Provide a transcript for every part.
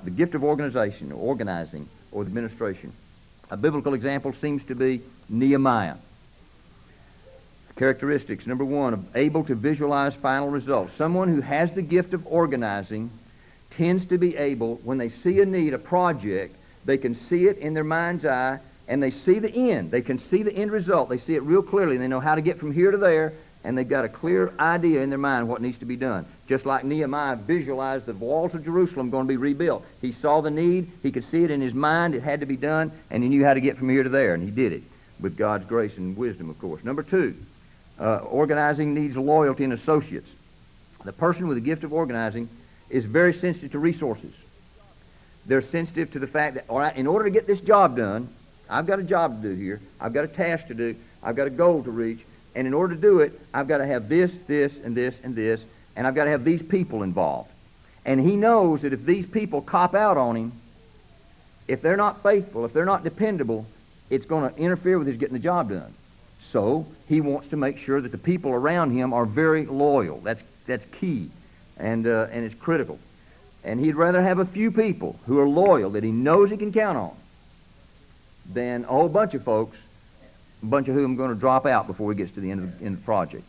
the gift of organization, or organizing, or the administration. A biblical example seems to be Nehemiah. Characteristics, number one, able to visualize final results. Someone who has the gift of organizing tends to be able, when they see a need, a project, they can see it in their mind's eye, and they see the end. They can see the end result. They see it real clearly, and they know how to get from here to there, and they've got a clear idea in their mind what needs to be done. Just like Nehemiah visualized the walls of Jerusalem going to be rebuilt. He saw the need, he could see it in his mind, it had to be done, and he knew how to get from here to there, and he did it with God's grace and wisdom, of course. Number two, organizing needs loyalty and associates. The person with the gift of organizing is very sensitive to resources. They're sensitive to the fact that, all right, in order to get this job done, I've got a job to do here, I've got a task to do, I've got a goal to reach, and in order to do it, I've got to have this, this, and this, and this, and I've got to have these people involved. And he knows that if these people cop out on him, if they're not faithful, if they're not dependable, it's going to interfere with his getting the job done. So he wants to make sure that the people around him are very loyal. That's key, and it's critical. And he'd rather have a few people who are loyal that he knows he can count on than a whole bunch of folks, a bunch of whom are going to drop out before he gets to the end of the project.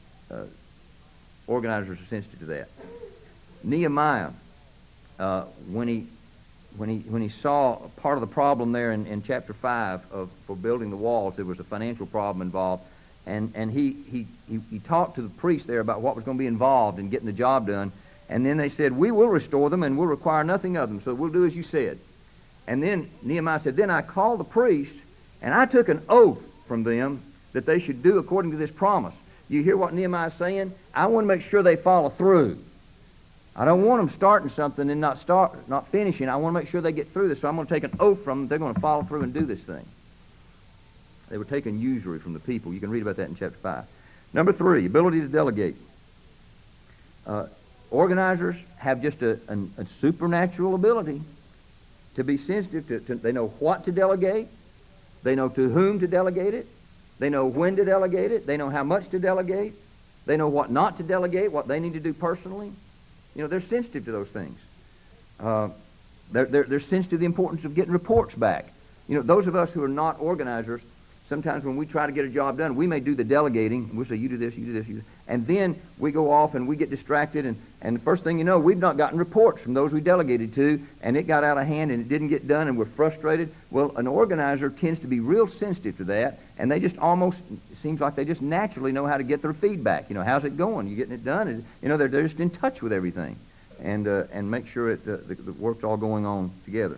Organizers are sensitive to that. Nehemiah, when he saw part of the problem there in chapter 5 for building the walls, there was a financial problem involved, and he talked to the priest there about what was going to be involved in getting the job done, and then they said, we will restore them and we'll require nothing of them, so we'll do as you said. And then Nehemiah said, then I called the priest and I took an oath from them that they should do according to this promise. You hear what Nehemiah is saying? I want to make sure they follow through. I don't want them starting something and not finishing. I want to make sure they get through this. So I'm going to take an oath from them. They're going to follow through and do this thing. They were taking usury from the people. You can read about that in chapter 5. Number 3, ability to delegate. Organizers have just a supernatural ability to be sensitive to. They know what to delegate. They know to whom to delegate it. They know when to delegate it. They know how much to delegate. They know what not to delegate, what they need to do personally. You know, they're sensitive to those things. They're sensitive to the importance of getting reports back. You know, those of us who are not organizers, sometimes when we try to get a job done, we may do the delegating. We'll say, you do this, you do this, you do this. And then we go off and we get distracted, and the first thing you know, we've not gotten reports from those we delegated to, and it got out of hand and it didn't get done and we're frustrated. Well, an organizer tends to be real sensitive to that, and they just almost, it seems like they just naturally know how to get their feedback. You know, how's it going? You getting it done? And, you know, they're just in touch with everything and make sure the work's all going on together.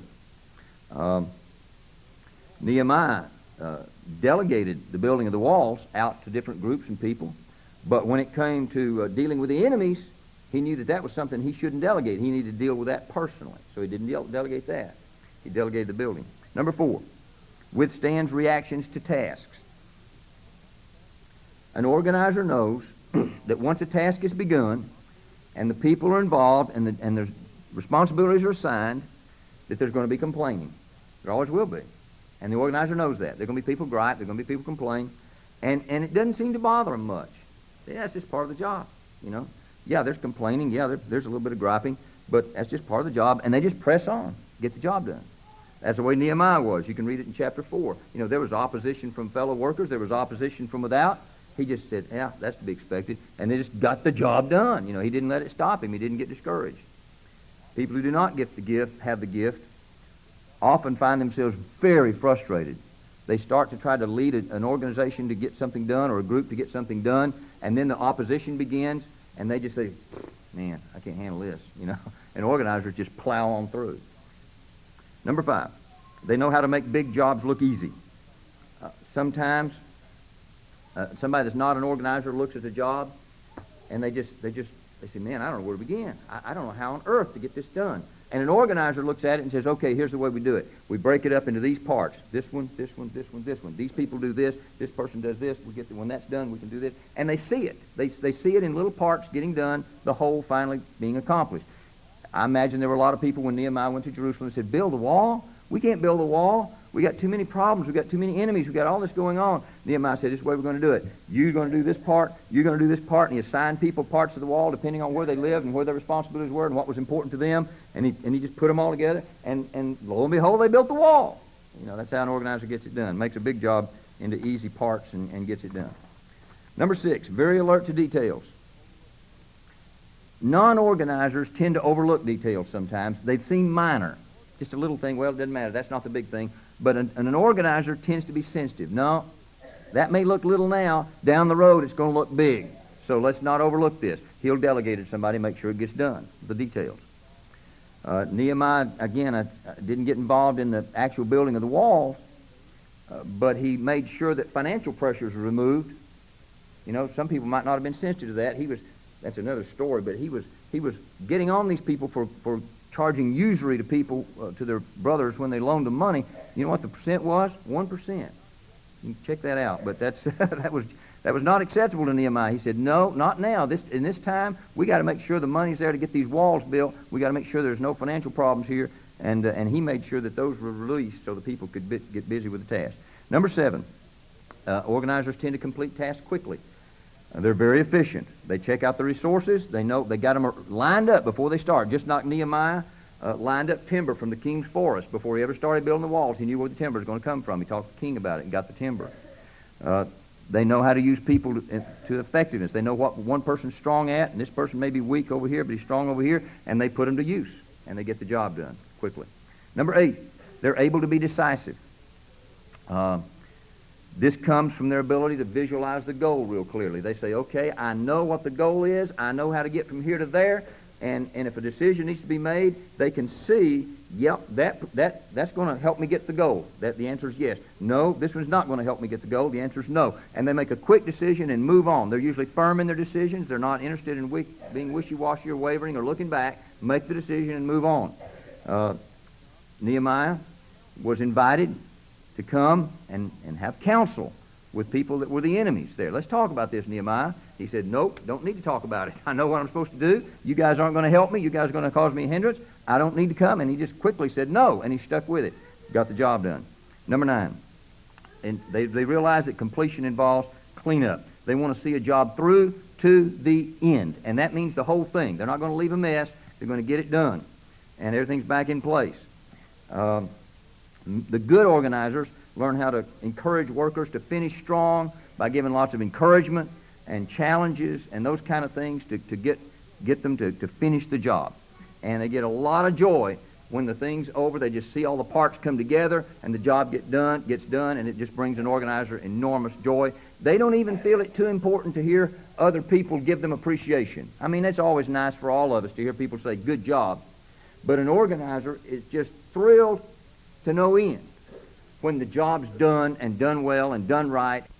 Nehemiah delegated the building of the walls out to different groups and people, but when it came to dealing with the enemies, he knew that was something he shouldn't delegate. He needed to deal with that personally, so he didn't delegate that. He delegated the building. Number 4, withstands reactions to tasks. An organizer knows that once a task is begun and the people are involved and there's responsibilities are assigned, that there's going to be complaining. There always will be. And the organizer knows that. There are going to be people gripe, there are going to be people complain, and it doesn't seem to bother them much. Yeah, that's just part of the job, you know. Yeah, there's complaining, yeah, there's a little bit of griping, but that's just part of the job, and they just press on, get the job done. That's the way Nehemiah was. You can read it in chapter 4. You know, there was opposition from fellow workers, there was opposition from without. He just said, yeah, that's to be expected, and they just got the job done. You know, he didn't let it stop him. He didn't get discouraged. People who do not have the gift, often find themselves very frustrated. They start to try to lead an organization to get something done or a group to get something done, and then the opposition begins, and they just say, man, I can't handle this, you know. And organizers just plow on through. Number 5, they know how to make big jobs look easy. Sometimes somebody that's not an organizer looks at the job, and they say, man, I don't know where to begin. I don't know how on earth to get this done. And an organizer looks at it and says, okay, here's the way we do it. We break it up into these parts. This one, this one, this one, this one. These people do this. This person does this. When that's done, we can do this. And they see it. They see it in little parts getting done, the whole finally being accomplished. I imagine there were a lot of people when Nehemiah went to Jerusalem and said, build the wall? We can't build the wall. We got too many problems. We got too many enemies. We got all this going on. Nehemiah said, this is the way we're going to do it. You're going to do this part. You're going to do this part. And he assigned people parts of the wall depending on where they lived and where their responsibilities were and what was important to them. And he just put them all together. And lo and behold, they built the wall. You know, that's how an organizer gets it done. Makes a big job into easy parts and gets it done. Number 6, very alert to details. Non-organizers tend to overlook details sometimes. They seem minor. Just a little thing, well, it doesn't matter. That's not the big thing. But an organizer tends to be sensitive. No, that may look little now. Down the road, it's going to look big. So let's not overlook this. He'll delegate it to somebody, make sure it gets done, the details. Nehemiah, again, didn't get involved in the actual building of the walls, but he made sure that financial pressures were removed. You know, some people might not have been sensitive to that. That's another story, but he was getting on these people for charging usury to people, to their brothers when they loaned them money. You know what the percent was? 1%. You can check that out. But that's that was not acceptable to Nehemiah. He said, no, not now. In this time, we got to make sure the money's there to get these walls built. We got to make sure there's no financial problems here. And he made sure that those were released so the people could get busy with the task. Number 7, organizers tend to complete tasks quickly. They're very efficient. They check out the resources. They know they got them lined up before they start. Just like Nehemiah lined up timber from the king's forest before he ever started building the walls. He knew where the timber was going to come from. He talked to the king about it and got the timber. They know how to use people to effectiveness. They know what one person's strong at, and this person may be weak over here, but he's strong over here, and they put them to use, and they get the job done quickly. Number 8, they're able to be decisive. This comes from their ability to visualize the goal real clearly. They say, okay, I know what the goal is. I know how to get from here to there. And if a decision needs to be made, they can see, yep, that's going to help me get the goal. The answer is yes. No, this one's not going to help me get the goal. The answer is no. And they make a quick decision and move on. They're usually firm in their decisions. They're not interested in being wishy-washy or wavering or looking back. Make the decision and move on. Nehemiah was invited to come and have counsel with people that were the enemies there. Let's talk about this, Nehemiah. He said, nope, don't need to talk about it. I know what I'm supposed to do. You guys aren't going to help me. You guys are going to cause me a hindrance. I don't need to come. And he just quickly said no, and he stuck with it. Got the job done. Number 9, and they realize that completion involves cleanup. They want to see a job through to the end, and that means the whole thing. They're not going to leave a mess. They're going to get it done, and everything's back in place. The good organizers learn how to encourage workers to finish strong by giving lots of encouragement and challenges and those kind of things to get them to finish the job. And they get a lot of joy when the thing's over. They just see all the parts come together and the job gets done, and it just brings an organizer enormous joy. They don't even feel it too important to hear other people give them appreciation. I mean, it's always nice for all of us to hear people say, good job. But an organizer is just thrilled to no end when the job's done and done well and done right.